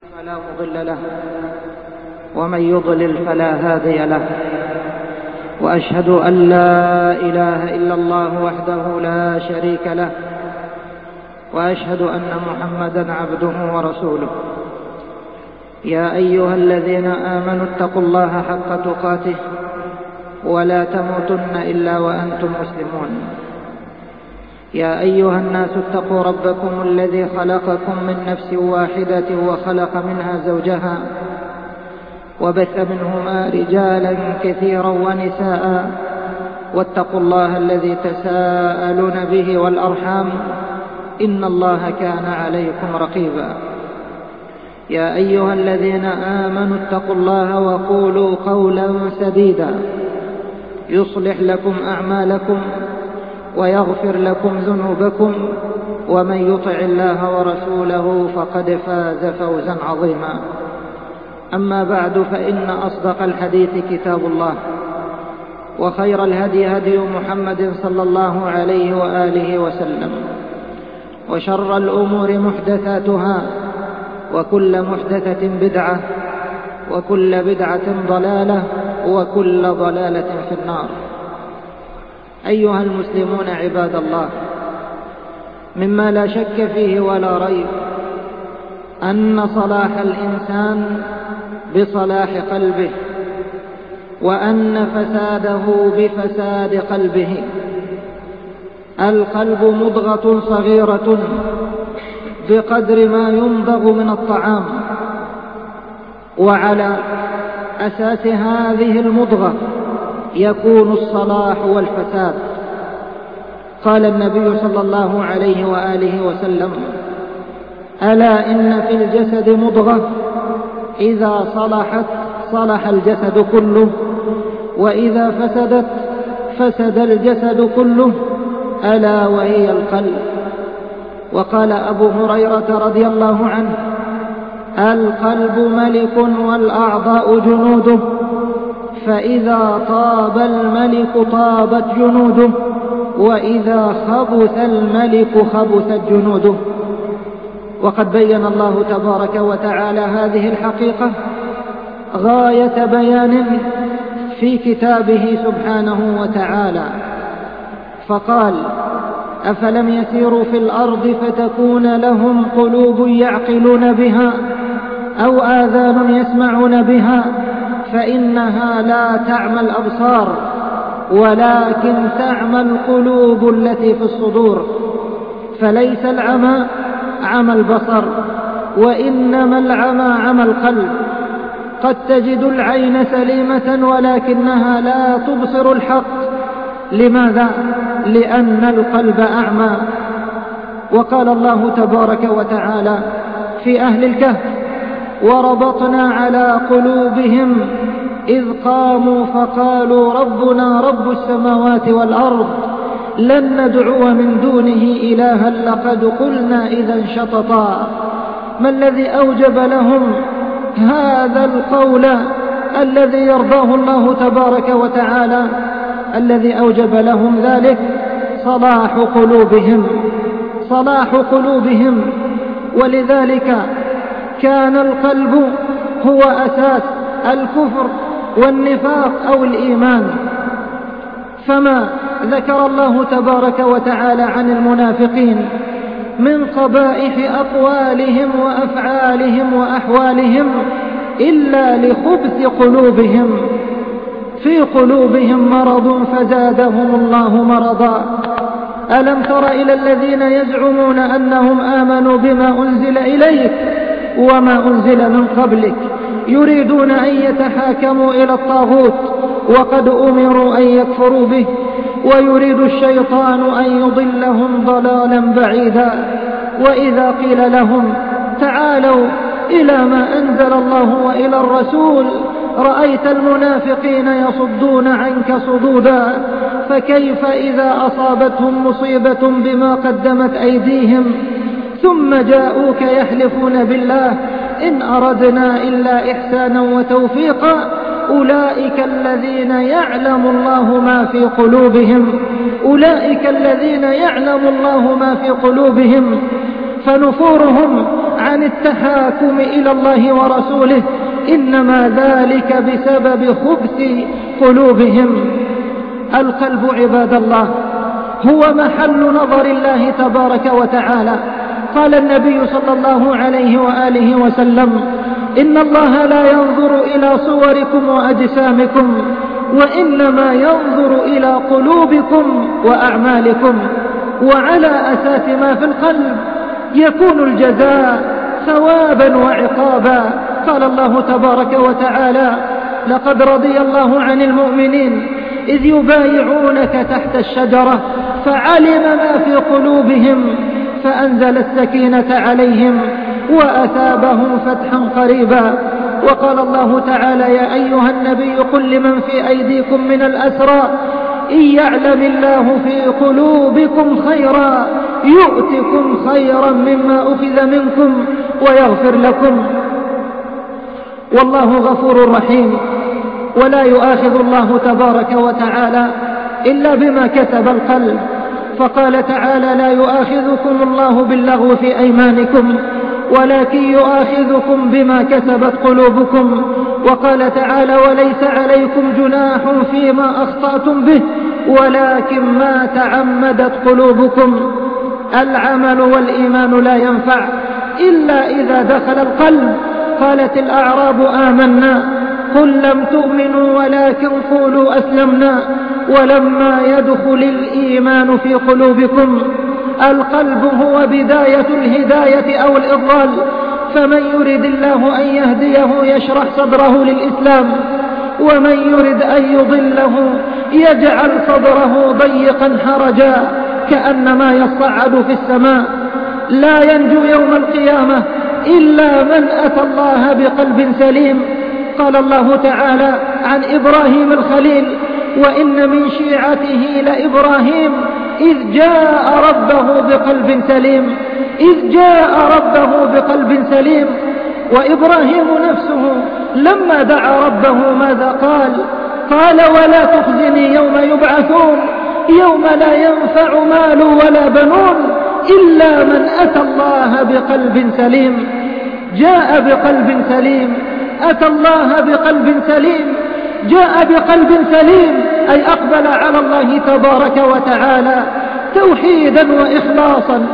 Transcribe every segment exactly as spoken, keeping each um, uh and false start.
فلا مضل له ومن يضلل فلا هادي له، وأشهد أن لا إله إلا الله وحده لا شريك له، وأشهد أن محمدا عبده ورسوله. يا أيها الذين آمنوا اتقوا الله حق تقاته ولا تموتن إلا وأنتم مسلمون. يا أيها الناس اتقوا ربكم الذي خلقكم من نفس واحدة وخلق منها زوجها وبث منهما رجالا كثيرا ونساء، واتقوا الله الذي تساءلون به والأرحام إن الله كان عليكم رقيبا. يا أيها الذين آمنوا اتقوا الله وقولوا قولا سديدا يصلح لكم أعمالكم ويغفر لكم ذنوبكم، ومن يطع الله ورسوله فقد فاز فوزا عظيما. أما بعد، فإن أصدق الحديث كتاب الله، وخير الهدي هدي محمد صلى الله عليه وآله وسلم، وشر الأمور محدثاتها، وكل محدثة بدعة، وكل بدعة ضلالة، وكل ضلالة في النار. أيها المسلمون عباد الله، مما لا شك فيه ولا ريب أن صلاح الإنسان بصلاح قلبه، وأن فساده بفساد قلبه. القلب مضغة صغيرة بقدر ما يمضغ من الطعام، وعلى أساس هذه المضغة يكون الصلاح والفساد. قال النبي صلى الله عليه وآله وسلم: ألا إن في الجسد مضغة إذا صلحت صلح الجسد كله، وإذا فسدت فسد الجسد كله، ألا وهي القلب. وقال أبو هريرة رضي الله عنه: القلب ملك والأعضاء جنوده، فإذا طاب الملك طابت جنوده، وإذا خبث الملك خبثت جنوده. وقد بين الله تبارك وتعالى هذه الحقيقة غاية بيان في كتابه سبحانه وتعالى، فقال: أفلم يسيروا في الأرض فتكون لهم قلوب يعقلون بها أو آذان يسمعون بها، فإنها لا تعمى الأبصار ولكن تعمى القلوب التي في الصدور. فليس العمى عمى البصر، وإنما العمى عمى القلب. قد تجد العين سليمة ولكنها لا تبصر الحق. لماذا؟ لأن القلب أعمى. وقال الله تبارك وتعالى في أهل الكهف: وربطنا على قلوبهم إذ قاموا فقالوا ربنا رب السماوات والأرض لن ندعو من دونه إلها لقد قلنا إذا شططا. ما الذي أوجب لهم هذا القول الذي يرضاه الله تبارك وتعالى؟ الذي أوجب لهم ذلك صلاح قلوبهم، صلاح قلوبهم. ولذلك كان القلب هو أساس الكفر والنفاق أو الإيمان. فما ذكر الله تبارك وتعالى عن المنافقين من قبائح أقوالهم وأفعالهم وأحوالهم إلا لخبث قلوبهم. في قلوبهم مرض فزادهم الله مرضا. ألم تر إلى الذين يزعمون أنهم آمنوا بما أنزل إليك وما أنزل من قبلك يريدون أن يتحاكموا إلى الطاغوت وقد أمروا أن يكفروا به، ويريد الشيطان أن يضلهم ضلالا بعيدا. وإذا قيل لهم تعالوا إلى ما أنزل الله وإلى الرسول رأيت المنافقين يصدون عنك صدودا. فكيف إذا أصابتهم مصيبة بما قدمت أيديهم ثم جاءوك يحلفون بالله إن أردنا إلا إحسانا وتوفيقا أولئك الذين يعلم الله ما في قلوبهم أولئك الذين يعلم الله ما في قلوبهم فنفورهم عن التحاكم إلى الله ورسوله، إنما ذلك بسبب خبث قلوبهم. القلب عباد الله هو محل نظر الله تبارك وتعالى. قال النبي صلى الله عليه وآله وسلم: إن الله لا ينظر إلى صوركم وأجسامكم، وإنما ينظر إلى قلوبكم وأعمالكم. وعلى أساس ما في القلب يكون الجزاء ثوابا وعقابا. قال الله تبارك وتعالى: لقد رضي الله عن المؤمنين إذ يبايعونك تحت الشجرة فعلم ما في قلوبهم فأنزل السكينة عليهم وأثابهم فتحا قريبا. وقال الله تعالى: يا أيها النبي قل لمن في أيديكم من الأسرى إن يعلم الله في قلوبكم خيرا يؤتكم خيرا مما أخذ منكم ويغفر لكم، والله غفور رحيم. ولا يؤاخذ الله تبارك وتعالى إلا بما كتب القلب، فقال تعالى: لا يؤاخذكم الله باللغو في أيمانكم ولكن يؤاخذكم بما كسبت قلوبكم. وقال تعالى: وليس عليكم جناح فيما أخطأتم به ولكن ما تعمدت قلوبكم. العمل والإيمان لا ينفع إلا إذا دخل القلب. قالت الأعراب: آمنا، قل لم تؤمنوا ولكن قولوا أسلمنا ولما يدخل الإيمان في قلوبكم. القلب هو بداية الهداية أو الإضلال، فمن يرد الله أن يهديه يشرح صدره للإسلام، ومن يرد أن يضله يجعل صدره ضيقا حرجا كأنما يصعد في السماء. لا ينجو يوم القيامة إلا من أتى الله بقلب سليم. قال الله تعالى عن إبراهيم الخليل: وإن من شيعته لإبراهيم إذ جاء ربه بقلب سليم. إذ جاء ربه بقلب سليم. وإبراهيم نفسه لما دعا ربه ماذا قال؟ قال: ولا تخزني يوم يبعثون يوم لا ينفع مال ولا بنون إلا من أتى الله بقلب سليم. جاء بقلب سليم، أتى الله بقلب سليم. جاء بقلب سليم أي أقبل على الله تبارك وتعالى توحيدا وإخلاصا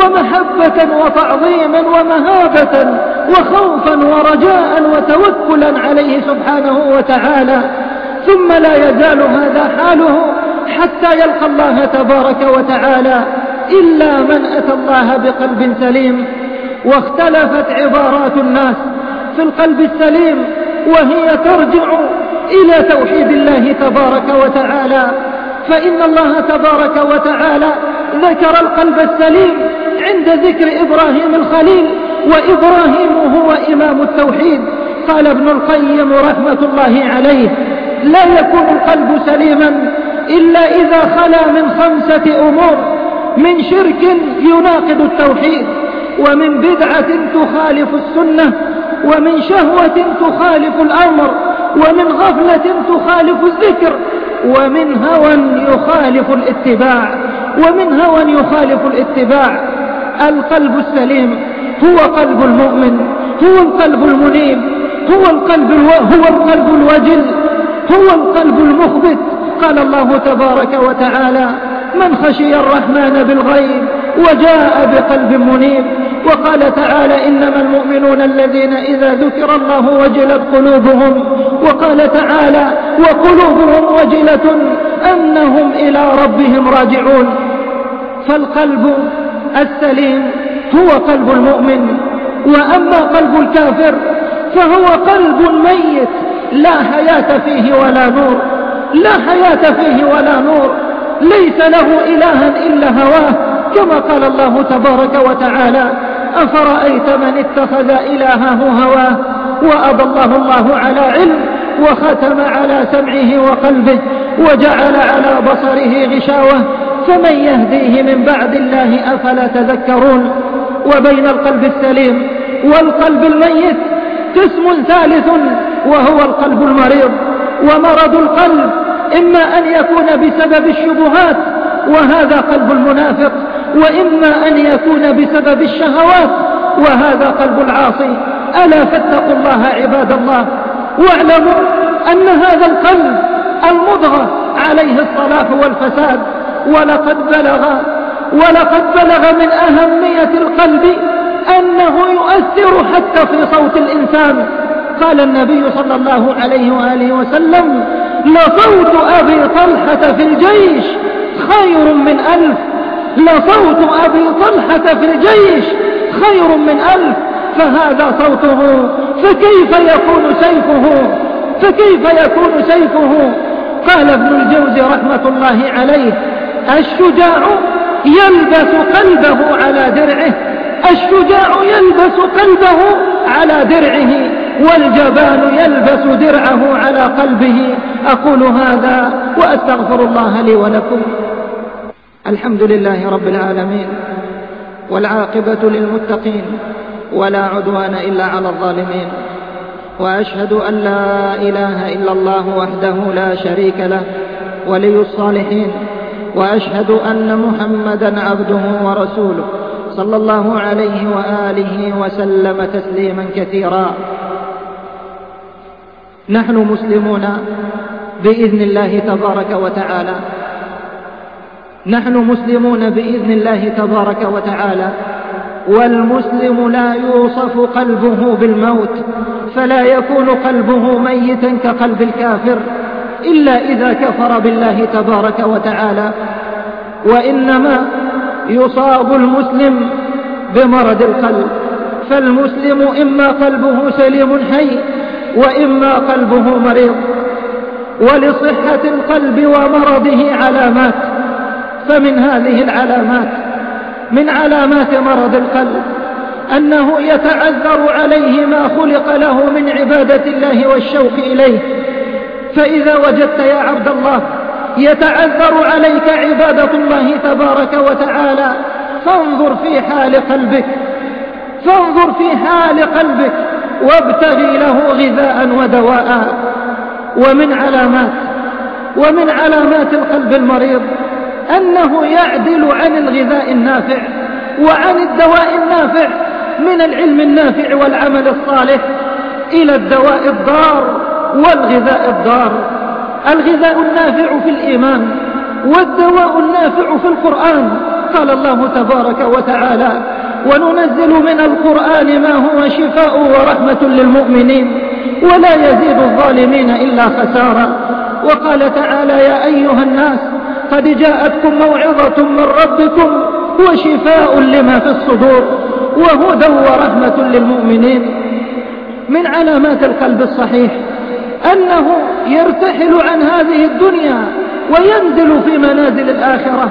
ومحبة وتعظيما ومهابة وخوفا ورجاء وتوكلا عليه سبحانه وتعالى. ثم لا يزال هذا حاله حتى يلقى الله تبارك وتعالى إلا من أتى الله بقلب سليم. واختلفت عبارات الناس في القلب السليم وهي ترجع إلى توحيد الله تبارك وتعالى. فإن الله تبارك وتعالى ذكر القلب السليم عند ذكر إبراهيم الخليل، وإبراهيم هو إمام التوحيد. قال ابن القيم رحمة الله عليه: لا يكون القلب سليما إلا إذا خلا من خمسة أمور: من شرك يناقض التوحيد، ومن بدعة تخالف السنة، ومن شهوة تخالف الأمر، ومن غفلة تخالف الذكر، ومن هوى يخالف الاتباع ومن هوى يخالف الاتباع. القلب السليم هو قلب المؤمن، هو القلب المنيب، هو القلب الو... هو القلب الوجل، هو القلب المخبت. قال الله تبارك وتعالى: من خشي الرحمن بالغيب وجاء بقلب منيب. وقال تعالى: إنما المؤمنون الذين إذا ذكر الله وجلت قلوبهم. وقال تعالى: وقلوبهم وجلة أنهم إلى ربهم راجعون. فالقلب السليم هو قلب المؤمن. وأما قلب الكافر فهو قلب ميت لا حياة فيه ولا نور، لا حياة فيه ولا نور، ليس له إلها إلا هواه، كما قال الله تبارك وتعالى: أفرأيت من اتخذ إلهه هواه وأضله الله على علم وختم على سمعه وقلبه وجعل على بصره غشاوة فمن يهديه من بعد الله أفلا تذكرون. وبين القلب السليم والقلب الميت قسم ثالث وهو القلب المريض. ومرض القلب إما أن يكون بسبب الشبهات وهذا قلب المنافق، وإما أن يكون بسبب الشهوات وهذا قلب العاصي. ألا فاتقوا الله عباد الله، واعلموا أن هذا القلب المضغة عليه الصلاح والفساد. ولقد بلغ ولقد بلغ من أهمية القلب أنه يؤثر حتى في صوت الإنسان. قال النبي صلى الله عليه وآله وسلم: لصوت أبي طلحة في الجيش خير من ألف. لصوت أبي طلحة في الجيش خير من ألف. فهذا صوته، فكيف يكون سيفه فكيف يكون سيفه قال ابن الجوزي رحمة الله عليه: الشجاع يلبس قلبه على درعه الشجاع يلبس قلبه على درعه والجبان يلبس درعه على قلبه. أقول هذا وأستغفر الله لي ولكم. الحمد لله رب العالمين، والعاقبة للمتقين، ولا عدوان إلا على الظالمين. وأشهد أن لا إله إلا الله وحده لا شريك له ولي الصالحين، وأشهد أن محمدا عبده ورسوله صلى الله عليه وآله وسلم تسليما كثيرا. نحن مسلمون بإذن الله تبارك وتعالى نحن مسلمون بإذن الله تبارك وتعالى والمسلم لا يوصف قلبه بالموت، فلا يكون قلبه ميتا كقلب الكافر إلا إذا كفر بالله تبارك وتعالى. وإنما يصاب المسلم بمرض القلب، فالمسلم إما قلبه سليم حي وإما قلبه مريض. ولصحة القلب ومرضه علامات، فمن هذه العلامات من علامات مرض القلب أنه يتعذر عليه ما خلق له من عبادة الله والشوق إليه. فإذا وجدت يا عبد الله يتعذر عليك عبادة الله تبارك وتعالى فانظر في حال قلبك فانظر في حال قلبك وابتغي له غذاء ودواء. ومن علامات ومن علامات القلب المريض أنه يعدل عن الغذاء النافع وعن الدواء النافع من العلم النافع والعمل الصالح إلى الدواء الضار والغذاء الضار. الغذاء النافع في الإيمان والدواء النافع في القرآن. قال الله تبارك وتعالى: وننزل من القرآن ما هو شفاء ورحمة للمؤمنين ولا يزيد الظالمين إلا خسارا. وقال تعالى: يا أيها الناس قد جاءتكم موعظة من ربكم وشفاء لما في الصدور وهدى ورحمة للمؤمنين. من علامات القلب الصحيح أنه يرتحل عن هذه الدنيا وينزل في منازل الآخرة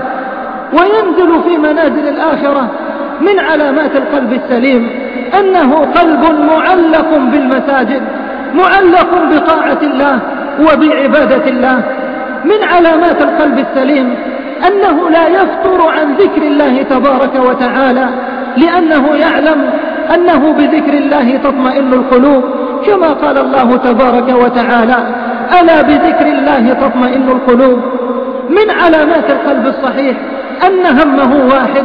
وينزل في منازل الآخرة. من علامات القلب السليم أنه قلب معلق بالمساجد، معلق بطاعة الله وبعبادة الله. من علامات القلب السليم أنه لا يفتر عن ذكر الله تبارك وتعالى، لأنه يعلم أنه بذكر الله تطمئن القلوب، كما قال الله تبارك وتعالى: ألا بذكر الله تطمئن القلوب. من علامات القلب الصحيح أن همه واحد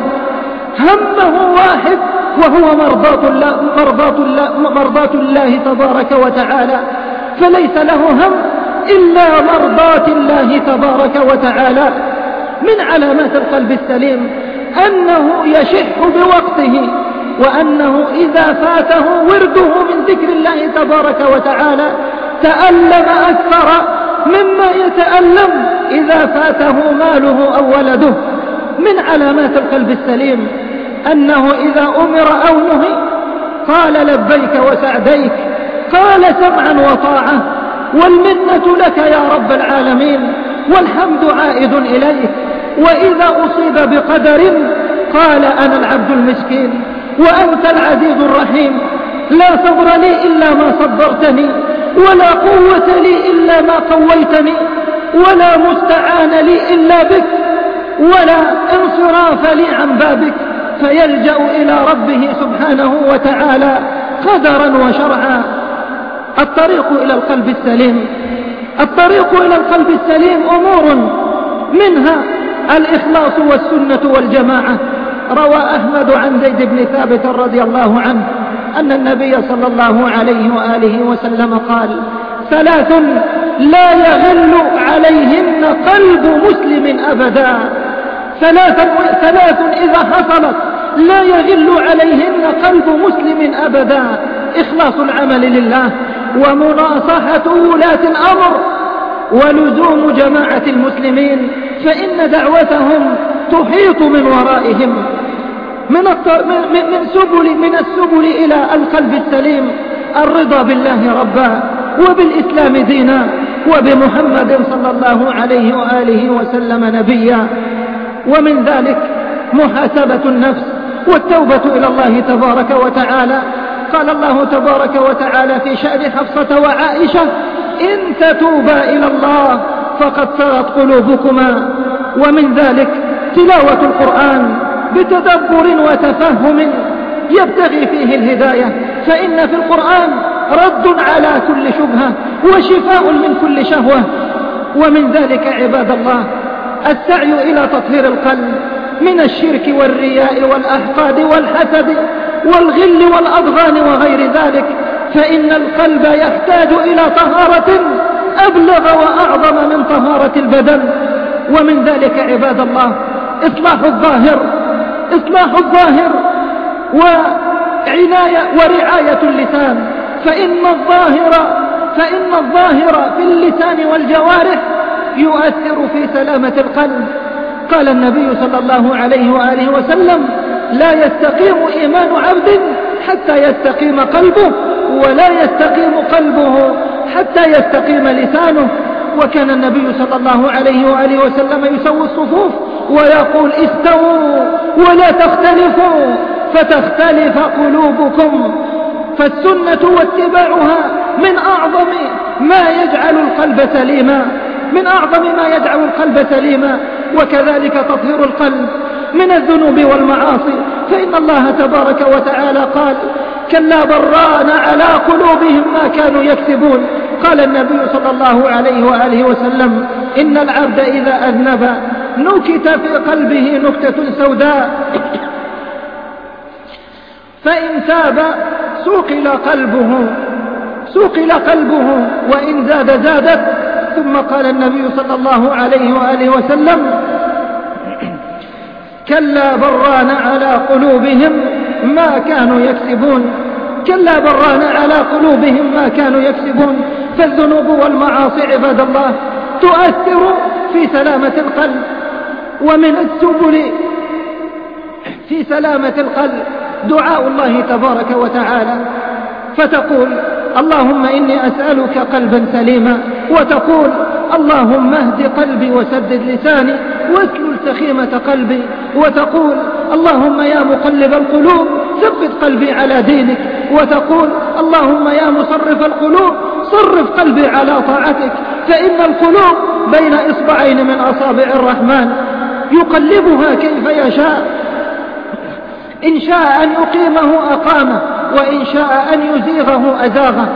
همه واحد وهو مرضاة الله, مرضاة الله, مرضاة الله تبارك وتعالى، فليس له هم إلا مرضاة الله تبارك وتعالى. من علامات القلب السليم أنه يشح بوقته، وأنه إذا فاته ورده من ذكر الله تبارك وتعالى تألم أكثر مما يتألم إذا فاته ماله أو ولده. من علامات القلب السليم أنه إذا أمر أو نهي قال لبيك وسعديك، قال سمعا وطاعة، والمنة لك يا رب العالمين، والحمد عائد إليك. وإذا أصيب بقدر قال أنا العبد المسكين وأنت العزيز الرحيم، لا صبر لي إلا ما صبرتني، ولا قوة لي إلا ما قويتني، ولا مستعان لي إلا بك، ولا انصراف لي عن بابك. فيلجأ إلى ربه سبحانه وتعالى قدرا وشرعا. الطريق إلى القلب السليم الطريق إلى القلب السليم أمور، منها الإخلاص والسنة والجماعة. روى أحمد عن زيد بن ثابت رضي الله عنه أن النبي صلى الله عليه وآله وسلم قال: ثلاث لا يغل عليهن قلب مسلم أبدا. ثلاث, ثلاث إذا حصلت لا يغل عليهن قلب مسلم أبدا: إخلاص العمل لله، ومناصحة ولاة الأمر، ولزوم جماعة المسلمين، فإن دعوتهم تحيط من ورائهم. من, من, سبل من السبل إلى القلب السليم الرضا بالله ربا، وبالإسلام دينا، وبمحمد صلى الله عليه وآله وسلم نبيا. ومن ذلك محاسبة النفس والتوبة إلى الله تبارك وتعالى. قال الله تبارك وتعالى في شأن حفصة وعائشة: إن تتوبا إلى الله فقد صغت قلوبكما. ومن ذلك تلاوة القرآن بتدبر وتفهم يبتغي فيه الهداية، فإن في القرآن رد على كل شبهة وشفاء من كل شهوة. ومن ذلك عباد الله السعي إلى تطهير القلب من الشرك والرياء والأحقاد والحسد والغل والأضغان وغير ذلك، فإن القلب يحتاج إلى طهارة أبلغ وأعظم من طهارة البدن. ومن ذلك عباد الله إصلاح الظاهر إصلاح الظاهر وعناية ورعاية اللسان، فإن الظاهر فإن الظاهر في اللسان والجوارح يؤثر في سلامة القلب. قال النبي صلى الله عليه وآله وسلم: لا يستقيم إيمان عبد حتى يستقيم قلبه، ولا يستقيم قلبه حتى يستقيم لسانه. وكان النبي صلى الله عليه وآله وسلم يسوي الصفوف ويقول: استووا ولا تختلفوا فتختلف قلوبكم. فالسنة واتباعها من أعظم ما يجعل القلب سليما من أعظم ما يجعل القلب سليما وكذلك تطهير القلب من الذنوب والمعاصي، فإن الله تبارك وتعالى قال: كلا بران على قلوبهم ما كانوا يكسبون. قال النبي صلى الله عليه وآله وسلم: إن العبد إذا أذنب نكت في قلبه نكتة سوداء، فإن تاب سوقل قلبه سوقل قلبه وإن زاد زادت. ثم قال النبي صلى الله عليه وآله وسلم: كلا بران على قلوبهم ما كانوا يكسبون. كلا بران على قلوبهم ما كانوا يكسبون. فالذنوب والمعاصي عباد الله تؤثر في سلامة القلب. ومن السبل في سلامة القلب دعاء الله تبارك وتعالى، فتقول: اللهم إني أسألك قلبا سليما، وتقول: اللهم اهد قلبي وسدد لساني واسلل سخيمة قلبي، وتقول: اللهم يا مقلب القلوب ثبت قلبي على دينك، وتقول: اللهم يا مصرف القلوب صرف قلبي على طاعتك، فإن القلوب بين إصبعين من أصابع الرحمن يقلبها كيف يشاء، إن شاء أن يقيمه أقامه، وإن شاء أن يزيغه أزاغه.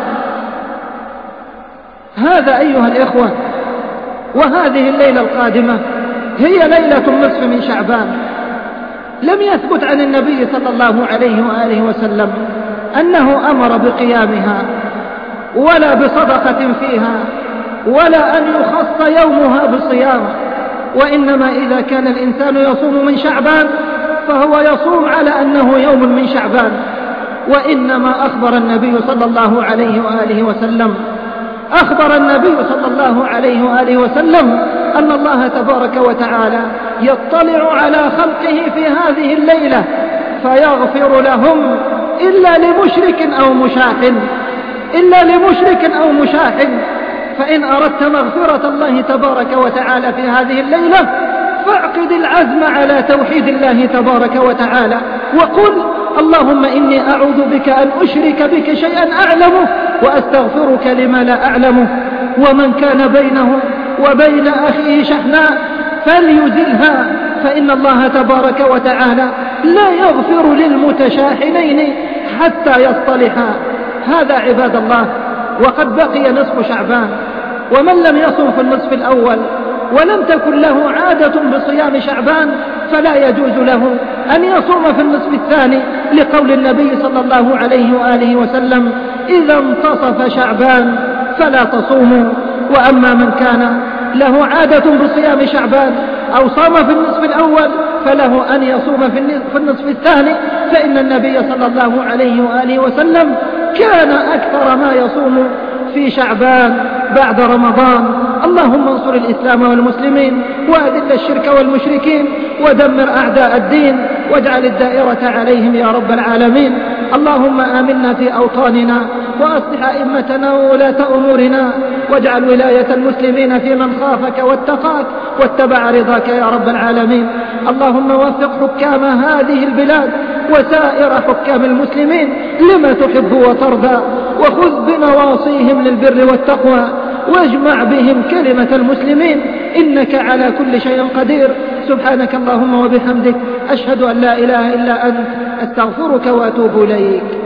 هذا أيها الإخوة، وهذه الليلة القادمة هي ليلة النصف من شعبان. لم يثبت عن النبي صلى الله عليه وآله وسلم أنه أمر بقيامها ولا بصدقة فيها ولا أن يخص يومها بصيام، وإنما إذا كان الإنسان يصوم من شعبان فهو يصوم على أنه يوم من شعبان. وإنما أخبر النبي صلى الله عليه وآله وسلم أخبر النبي صلى الله عليه وآله وسلم أن الله تبارك وتعالى يطلع على خلقه في هذه الليلة فيغفر لهم إلا لمشرك أو مشاحن إلا لمشرك أو مشاحن. فإن أردت مغفرة الله تبارك وتعالى في هذه الليلة فاعقد العزم على توحيد الله تبارك وتعالى، وقل: اللهم إني أعوذ بك أن أشرك بك شيئا أعلمه وأستغفرك لما لا أعلمه. ومن كان بينه وبين أخيه شحناء فليزلها، فإن الله تبارك وتعالى لا يغفر للمتشاحنين حتى يصطلحا. هذا عباد الله، وقد بقي نصف شعبان، ومن لم يصم في النصف الأول ولم تكن له عادة بصيام شعبان فلا يجوز له أن يصوم في النصف الثاني، لقول النبي صلى الله عليه وآله وسلم: إذا انتصف شعبان فلا تصوموا. وأما من كان له عادة بصيام شعبان أو صام في النصف الأول فله أن يصوم في النصف الثاني، فإن النبي صلى الله عليه وآله وسلم كان أكثر ما يصوم في شعبان بعد رمضان. اللهم انصر الإسلام والمسلمين وأذل الشرك والمشركين ودمر أعداء الدين واجعل الدائرة عليهم يا رب العالمين. اللهم آمنا في أوطاننا وأصلح أئمتنا وولاة أمورنا واجعل ولاية المسلمين في من خافك واتقاك واتبع رضاك يا رب العالمين. اللهم وفق حكام هذه البلاد وسائر حكام المسلمين لما تحب وترضى، وخذ بنواصيهم للبر والتقوى واجمع بهم كلمة المسلمين، إنك على كل شيء قدير. سبحانك اللهم وبحمدك، أشهد أن لا إله إلا أنت، أستغفرك وأتوب إليك.